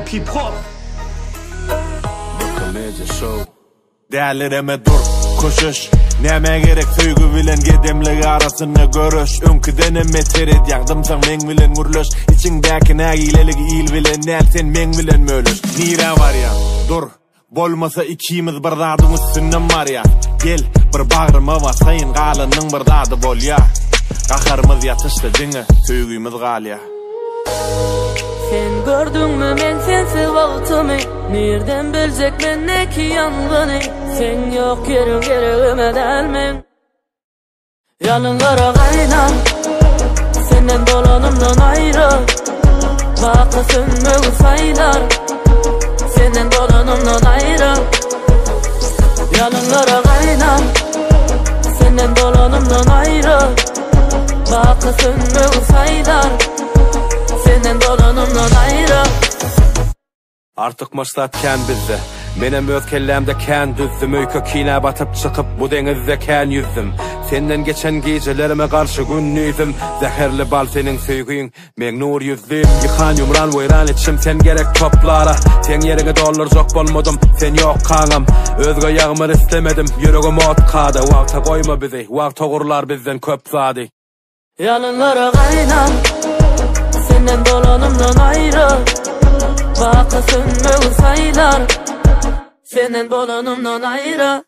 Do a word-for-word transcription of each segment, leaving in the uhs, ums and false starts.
Rap hip hop Bakamaca show Değerlerime dur, koşuş Neme gerek söygü bilen gedemlik arasında görüş Önküden emme teret yağdımsan men bilen gürlüş İçindeki nagilelik il bilen nel sen men bilen mölüş Nire var ya, dur Bolmasa ikimiz bir dadın üstünden var ya Gel, bir bağrıma vasayın galının bir dadı bol ya Qaharımız yatıştı dini, söygüymüz gal ya Sen gördün mü men sensiz vaqtımı Nerden bilecek men neki yangını Sen yok yerin gereğime delmen Yalın kara kaynar Senden dolanımdan ayrı Bakı sönmögü saylar Senden dolanımdan ayrı Yalın kara kaynar Senden dolanımdan ayrı Bakı sönmögü saylar Senden dolanımdan ayrı Artık maslahatken bizde Benim öz kellemde ken düzdüm Öykü kine batıp çıkıp bu denizde ken yüzdüm Senden geçen gecelerime karşı günlüydüm Zehirli bal senin söygüyün Men nur yüzdüm Yıkan yumran vayran içim sen gerek toplara Sen yerine dollar çok bolmadım Sen yok kanım Özgü yağmur istemedim Yüreğim ot kadı Vakta koyma bizi Vakta kurlar bizden köp zadi Yalın kara kaynar Senden dolanımdan ayrı Bakı sönmögü saylar Senden dolanımdan ayrı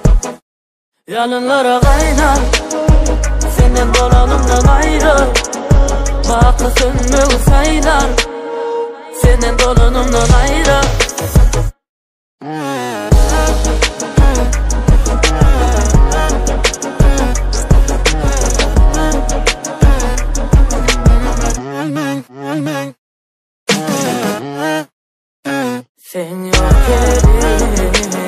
Yalın kara kaynar Senden dolanımdan ayrı Bakı sönmögü saylar Senden dolanımdan ayrı Sen yok yerin